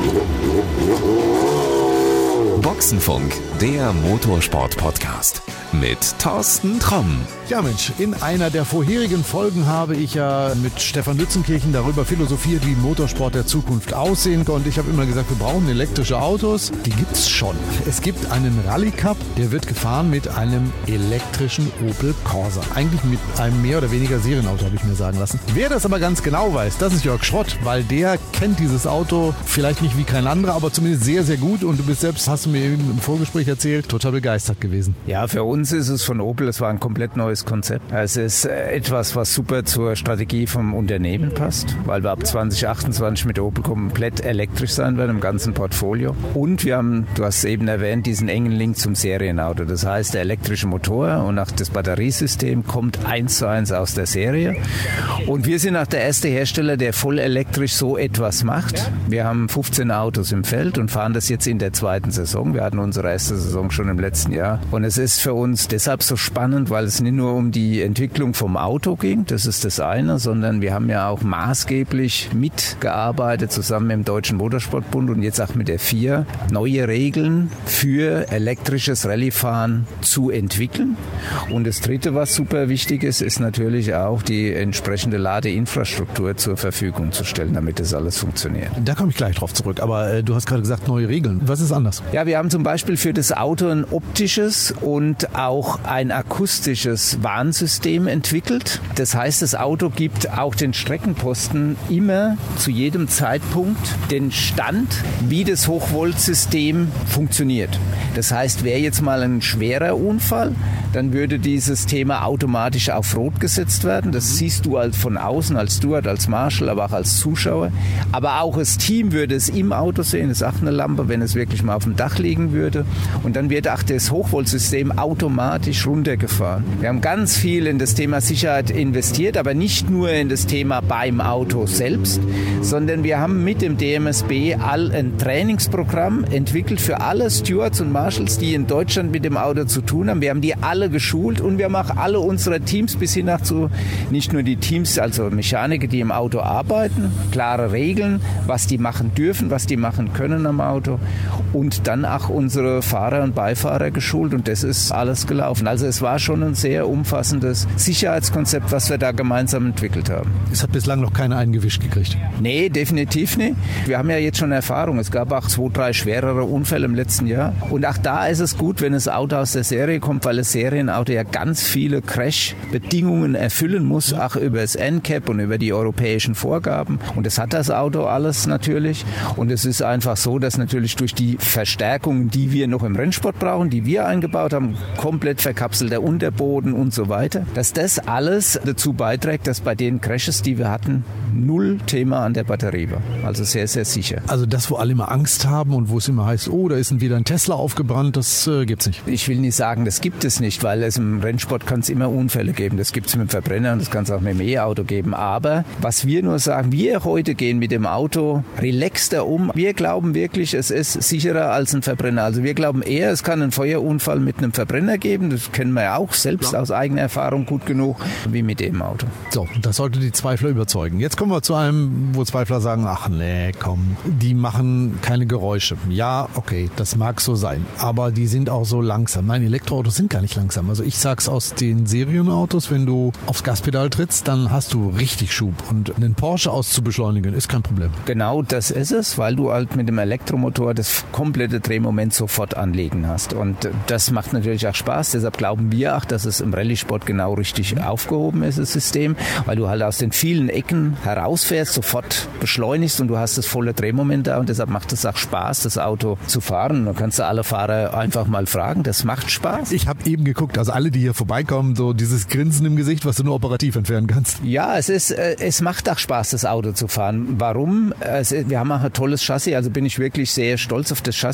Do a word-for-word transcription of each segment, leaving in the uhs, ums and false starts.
Boxenfunk, der Motorsport-Podcast mit Thorsten Tromm. Ja Mensch, in einer der vorherigen Folgen habe ich ja mit Stefan Lützenkirchen darüber philosophiert, wie Motorsport der Zukunft aussehen konnte. Ich habe immer gesagt, wir brauchen elektrische Autos. Die gibt's schon. Es gibt einen Rallye Cup, der wird gefahren mit einem elektrischen Opel Corsa. Eigentlich mit einem mehr oder weniger Serienauto, habe ich mir sagen lassen. Wer das aber ganz genau weiß, das ist Jörg Schrott, weil der kennt dieses Auto vielleicht nicht wie kein anderer, aber zumindest sehr, sehr gut. Und du bist selbst, hast du mir eben im Vorgespräch erzählt, total begeistert gewesen. Ja, für uns ist es von Opel, es war ein komplett neues Konzept. Es ist etwas, was super zur Strategie vom Unternehmen passt, weil wir ab zwanzig achtundzwanzig mit Opel komplett elektrisch sein werden im ganzen Portfolio. Und wir haben, du hast es eben erwähnt, diesen engen Link zum Serienauto. Das heißt, der elektrische Motor und auch das Batteriesystem kommt eins zu eins aus der Serie. Und wir sind auch der erste Hersteller, der voll elektrisch so etwas macht. Wir haben fünfzehn Autos im Feld und fahren das jetzt in der zweiten Saison. Wir hatten unsere erste Saison schon im letzten Jahr. Und es ist für uns deshalb so spannend, weil es nicht nur um die Entwicklung vom Auto ging, das ist das eine, sondern wir haben ja auch maßgeblich mitgearbeitet, zusammen mit dem Deutschen Motorsportbund und jetzt auch mit der F I A, neue Regeln für elektrisches Rallyefahren zu entwickeln. Und das dritte, was super wichtig ist, ist natürlich auch die entsprechende Ladeinfrastruktur zur Verfügung zu stellen, damit das alles funktioniert. Da komme ich gleich drauf zurück, aber äh, du hast gerade gesagt, neue Regeln. Was ist anders? Ja, wir haben zum Beispiel für das Auto ein optisches und auch ein akustisches Warnsystem entwickelt. Das heißt, das Auto gibt auch den Streckenposten immer zu jedem Zeitpunkt den Stand, wie das Hochvoltsystem funktioniert. Das heißt, wäre jetzt mal ein schwerer Unfall, dann würde dieses Thema automatisch auf Rot gesetzt werden. Das siehst du als von außen, als Steward, als Marshal, aber auch als Zuschauer. Aber auch das Team würde es im Auto sehen. Das ist auch eine Lampe, wenn es wirklich mal auf dem Dach liegen würde. Und dann wird auch das Hochvoltsystem automatisch runtergefahren. Wir haben ganz viel in das Thema Sicherheit investiert, aber nicht nur in das Thema beim Auto selbst, sondern wir haben mit dem D M S B all ein Trainingsprogramm entwickelt für alle Stewards und Marshals, die in Deutschland mit dem Auto zu tun haben. Wir haben die alle geschult und wir haben auch alle unsere Teams bis hin zu, nicht nur die Teams, also Mechaniker, die im Auto arbeiten, klare Regeln, was die machen dürfen, was die machen können am Auto und dann auch unsere Fahrer und Beifahrer geschult und das ist alles gelaufen. Also es war schon ein sehr umfassendes Sicherheitskonzept, was wir da gemeinsam entwickelt haben. Es hat bislang noch keiner eingewischt gekriegt. Nee, definitiv nicht. Wir haben ja jetzt schon Erfahrung. Es gab auch zwei, drei schwerere Unfälle im letzten Jahr und auch da ist es gut, wenn das Auto aus der Serie kommt, weil das Serienauto ja ganz viele Crash-Bedingungen erfüllen muss, auch über das N C A P und über die europäischen Vorgaben. Und das hat das Auto alles natürlich. Und es ist einfach so, dass natürlich durch die Verstärkungen, die wir noch im Rennsport brauchen, die wir eingebaut haben, komplett verkapselter Unterboden und so weiter, dass das alles dazu beiträgt, dass bei den Crashes, die wir hatten, null Thema an der Batterie war. Also sehr, sehr sicher. Also das, wo alle immer Angst haben und wo es immer heißt, oh, da ist wieder ein Tesla aufgebrannt, das äh, gibt's nicht. Ich will nicht sagen, das gibt es nicht, weil es im Rennsport kann es immer Unfälle geben. Das gibt es mit dem Verbrenner und das kann es auch mit dem E-Auto geben. Aber was wir nur sagen, wir heute gehen mit dem Auto relaxter um. Wir glauben wirklich, es ist sicherer als ein Verbrenner. Also wir glauben eher, es kann einen Feuerunfall mit einem Verbrenner geben. Das kennen wir ja auch selbst aus eigener Erfahrung gut genug, wie mit dem Auto. So, das sollte die Zweifler überzeugen. Jetzt kommen wir zu einem, wo Zweifler sagen, ach nee, komm, die machen keine Geräusche. Ja, okay, das mag so sein, aber die sind auch so langsam. Nein, Elektroautos sind gar nicht langsam. Also ich sag's aus den Serienautos, wenn du aufs Gaspedal trittst, dann hast du richtig Schub. Und einen Porsche auszubeschleunigen, ist kein Problem. Genau das ist es, weil du halt mit dem Elektromotor das komplette Drehmoment sofort anlegen hast. Und das macht natürlich auch Spaß. Deshalb glauben wir auch, dass es im Rallye-Sport genau richtig aufgehoben ist, das System, weil du halt aus den vielen Ecken herausfährst, sofort beschleunigst und du hast das volle Drehmoment da und deshalb macht es auch Spaß, das Auto zu fahren. Da kannst du alle Fahrer einfach mal fragen, das macht Spaß. Ich habe eben geguckt, also alle, die hier vorbeikommen, so dieses Grinsen im Gesicht, was du nur operativ entfernen kannst. Ja, es ist, äh, es macht auch Spaß, das Auto zu fahren. Warum? Es, wir haben auch ein tolles Chassis, also bin ich wirklich sehr stolz auf das Chassis, wie wir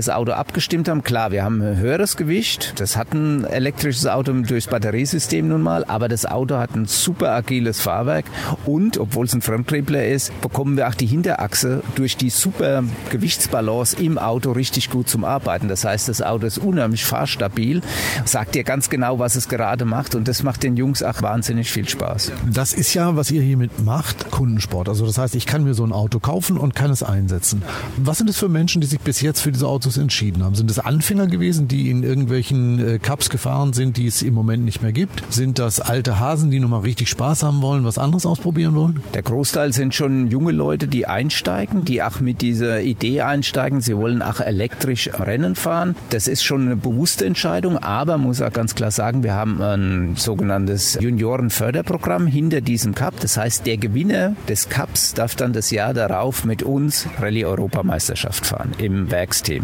das Auto abgestimmt haben. Klar, wir haben ein höheres Gewicht. Das hat ein elektrisches Auto durchs Batteriesystem nun mal, aber das Auto hat ein super agiles Fahrwerk und, obwohl es ein Fremdtriebler ist, bekommen wir auch die Hinterachse durch die super Gewichtsbalance im Auto richtig gut zum Arbeiten. Das heißt, das Auto ist unheimlich fahrstabil, sagt dir ganz genau, was es gerade macht und das macht den Jungs auch wahnsinnig viel Spaß. Das ist ja, was ihr hiermit macht, Kundensport. Also das heißt, ich kann mir so ein Auto kaufen und kann es einsetzen. Was sind es für Menschen, die sich bis jetzt für diese Autos entschieden haben? Sind es Anfänger gewesen, die in irgendwelchen äh, Cups gefahren sind, die es im Moment nicht mehr gibt? Sind das alte Hasen, die nochmal richtig Spaß haben wollen, was anderes ausprobieren wollen? Der Großteil sind schon junge Leute, die einsteigen, die auch mit dieser Idee einsteigen. Sie wollen auch elektrisch Rennen fahren. Das ist schon eine bewusste Entscheidung, aber man muss auch ganz klar sagen, wir haben ein sogenanntes Juniorenförderprogramm hinter diesem Cup. Das heißt, der Gewinner des Cups darf dann das Jahr darauf mit uns Rallye-Europameisterschaft fahren im Werksteam.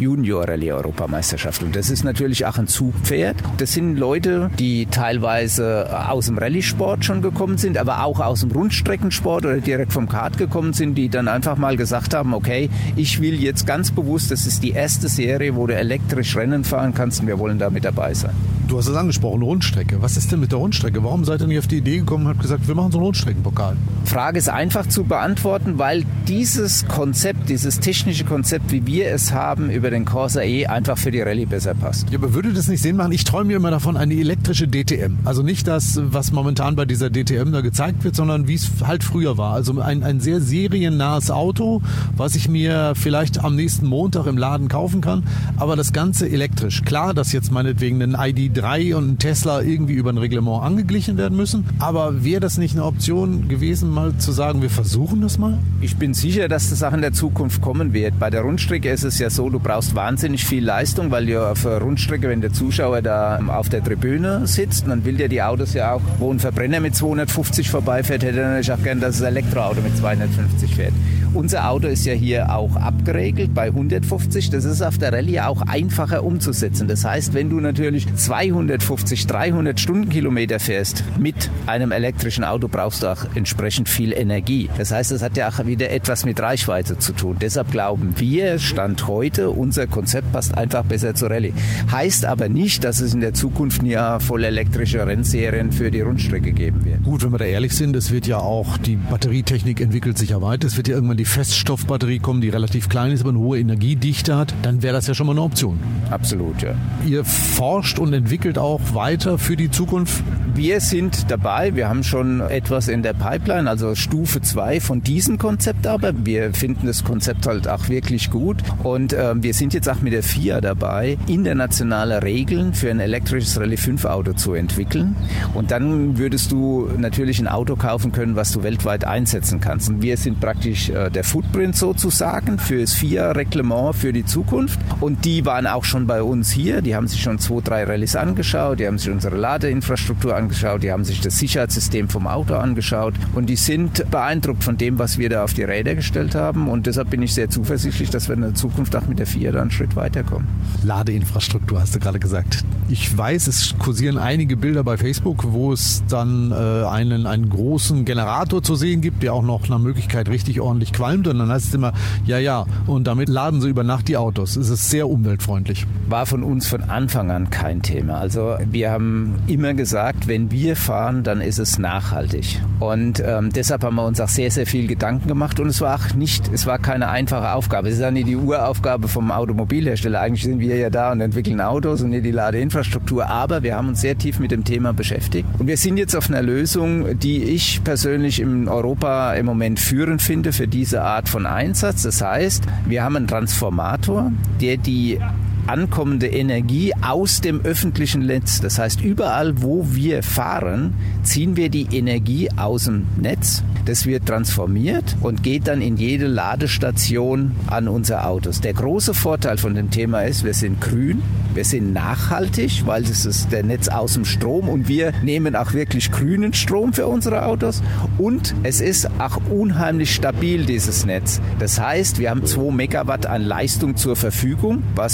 Junior-Rallye-Europameisterschaft. Und das ist natürlich auch ein Zugpferd. Das sind Leute, die teilweise aus dem Rallye-Sport schon gekommen sind, aber auch aus dem Rundstreckensport oder direkt vom Kart gekommen sind, die dann einfach mal gesagt haben, okay, ich will jetzt ganz bewusst, das ist die erste Serie, wo du elektrisch Rennen fahren kannst und wir wollen da mit dabei sein. Du hast es angesprochen, Rundstrecke. Was ist denn mit der Rundstrecke? Warum seid ihr nicht auf die Idee gekommen und habt gesagt, wir machen so einen Rundstreckenpokal? Frage ist einfach zu beantworten, weil dieses Konzept, dieses technische Konzept, wie wir es haben, über den Corsa E einfach für die Rallye besser passt. Ja, aber würde das nicht Sinn machen? Ich träume mir immer davon, eine elektrische D T M. Also nicht das, was momentan bei dieser D T M da gezeigt wird, sondern wie es halt früher war. Also ein, ein sehr seriennahes Auto, was ich mir vielleicht am nächsten Montag im Laden kaufen kann, aber das Ganze elektrisch. Klar, dass jetzt meinetwegen ein I D drei und ein Tesla irgendwie über ein Reglement angeglichen werden müssen, aber wäre das nicht eine Option gewesen, mal zu sagen, wir versuchen das mal? Ich bin sicher, dass das auch in der Zukunft kommen wird. Bei der Rundstrecke ist es ja so, du brauchst wahnsinnig viel Leistung, weil du auf der Rundstrecke, wenn der Zuschauer da auf der Tribüne sitzt, dann will der die Autos ja auch, wo ein Verbrenner mit zweihundertfünfzig vorbeifährt, hätte er natürlich auch gern, dass das Elektroauto mit zweihundertfünfzig fährt. Unser Auto ist ja hier auch abgeregelt bei hundertfünfzig. Das ist auf der Rallye auch einfacher umzusetzen. Das heißt, wenn du natürlich zweihundertfünfzig, dreihundert Stundenkilometer fährst mit einem elektrischen Auto, brauchst du auch entsprechend viel Energie. Das heißt, das hat ja auch wieder etwas mit Reichweite zu tun. Deshalb glauben wir, Stand heute, unser Konzept passt einfach besser zur Rallye. Heißt aber nicht, dass es in der Zukunft ja voll elektrische Rennserien für die Rundstrecke geben wird. Gut, wenn wir da ehrlich sind, es wird ja auch, die Batterietechnik entwickelt sich ja weiter. Es wird ja irgendwann die Feststoffbatterie kommen, die relativ klein ist, aber eine hohe Energiedichte hat. Dann wäre das ja schon mal eine Option. Absolut, ja. Ihr forscht und entwickelt auch weiter für die Zukunft? Wir sind dabei. Wir haben schon etwas in der Pipeline, also Stufe zwei von diesem Konzept, aber wir finden das Konzept halt auch wirklich gut und äh, wir sind jetzt auch mit der F I A dabei, internationale Regeln für ein elektrisches Rallye fünf Auto zu entwickeln und dann würdest du natürlich ein Auto kaufen können, was du weltweit einsetzen kannst. Und wir sind praktisch äh, der Footprint sozusagen für das F I A-Reglement für die Zukunft und die waren auch schon bei uns hier, die haben sich schon zwei, drei Rallyes angeschaut, die haben sich unsere Ladeinfrastruktur angeschaut, die haben sich das Sicherheitssystem vom Auto angeschaut und die sind beeindruckt von dem, was wir da auf die Räder gestellt haben und deshalb bin ich sehr zuversichtlich, dass wir in der Zukunft auch mit der F I A da einen Schritt weiterkommen. Ladeinfrastruktur hast du gerade gesagt. Ich weiß, es kursieren einige Bilder bei Facebook, wo es dann äh, einen, einen großen Generator zu sehen gibt, der auch noch nach Möglichkeit richtig ordentlich qualmt und dann heißt es immer, ja, ja, und damit laden sie über Nacht die Autos. Es ist sehr umweltfreundlich. War von uns von Anfang an kein Thema. Also wir haben immer gesagt, wenn wir fahren, dann ist es nachhaltig. Und ähm, deshalb haben wir uns auch sehr, sehr viel Gedanken gemacht und es war auch nicht, es war keine einfache Aufgabe. Es ist ja nicht die Uraufgabe vom Automobilhersteller. Eigentlich sind wir ja da und entwickeln Autos und nicht die Ladeinfrastruktur. Aber wir haben uns sehr tief mit dem Thema beschäftigt. Und wir sind jetzt auf einer Lösung, die ich persönlich in Europa im Moment führend finde für diese Art von Einsatz. Das heißt, wir haben einen Transformator, der die ankommende Energie aus dem öffentlichen Netz. Das heißt, überall, wo wir fahren, ziehen wir die Energie aus dem Netz. Das wird transformiert und geht dann in jede Ladestation an unser Autos. Der große Vorteil von dem Thema ist, wir sind grün, wir sind nachhaltig, weil das ist der Netz aus dem Strom und wir nehmen auch wirklich grünen Strom für unsere Autos und es ist auch unheimlich stabil, dieses Netz. Das heißt, wir haben zwei Megawatt an Leistung zur Verfügung, was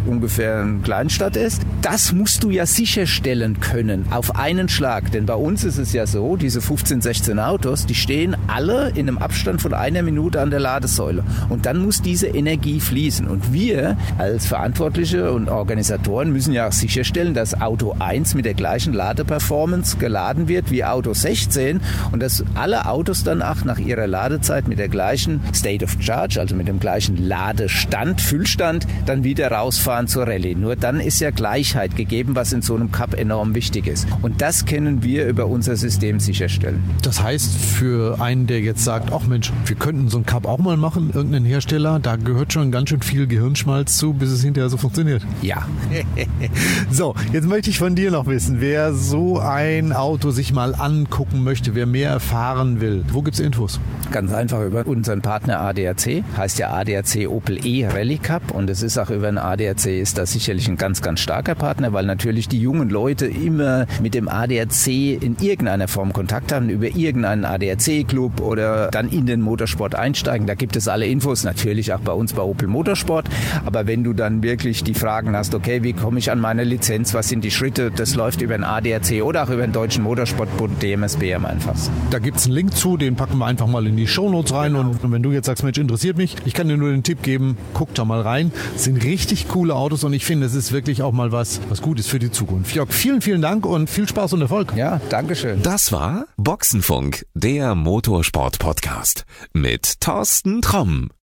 ungefähr eine Kleinstadt ist. Das musst du ja sicherstellen können auf einen Schlag. Denn bei uns ist es ja so, diese fünfzehn, sechzehn Autos, die stehen alle in einem Abstand von einer Minute an der Ladesäule. Und dann muss diese Energie fließen. Und wir als Verantwortliche und Organisatoren müssen ja auch sicherstellen, dass Auto eins mit der gleichen Ladeperformance geladen wird wie Auto sechzehn und dass alle Autos dann auch nach ihrer Ladezeit mit der gleichen State of Charge, also mit dem gleichen Ladestand, Füllstand, dann wieder rausfahren zur Rallye. Nur dann ist ja Gleichheit gegeben, was in so einem Cup enorm wichtig ist. Und das können wir über unser System sicherstellen. Das heißt, für einen, der jetzt sagt, ach Mensch, wir könnten so ein Cup auch mal machen, irgendeinen Hersteller, da gehört schon ganz schön viel Gehirnschmalz zu, bis es hinterher so funktioniert. Ja. So, jetzt möchte ich von dir noch wissen, wer so ein Auto sich mal angucken möchte, wer mehr erfahren will, wo gibt es Infos? Ganz einfach über unseren Partner A D A C, heißt ja A D A C Opel E Rallye Cup und es ist auch über den A D A C ist da sicherlich ein ganz, ganz starker Partner, weil natürlich die jungen Leute immer mit dem A D A C in irgendeiner Form Kontakt haben, über irgendeinen A D A C-Club oder dann in den Motorsport einsteigen. Da gibt es alle Infos, natürlich auch bei uns bei Opel Motorsport, aber wenn du dann wirklich die Fragen hast, okay, wie komme ich an meine Lizenz, was sind die Schritte, das läuft über den A D A C oder auch über den Deutschen Motorsportbund D M S B am einfachsten. Da gibt es einen Link zu, den packen wir einfach mal in die Shownotes rein. Genau. Und wenn du jetzt sagst, Mensch, interessiert mich, ich kann dir nur den Tipp geben, guck da mal rein. Es sind richtig coole Autos und ich finde, es ist wirklich auch mal was, was Gutes für die Zukunft. Jörg, vielen, vielen Dank und viel Spaß und Erfolg. Ja, Dankeschön. Das war Boxenfunk, der Motorsport-Podcast mit Thorsten Tromm.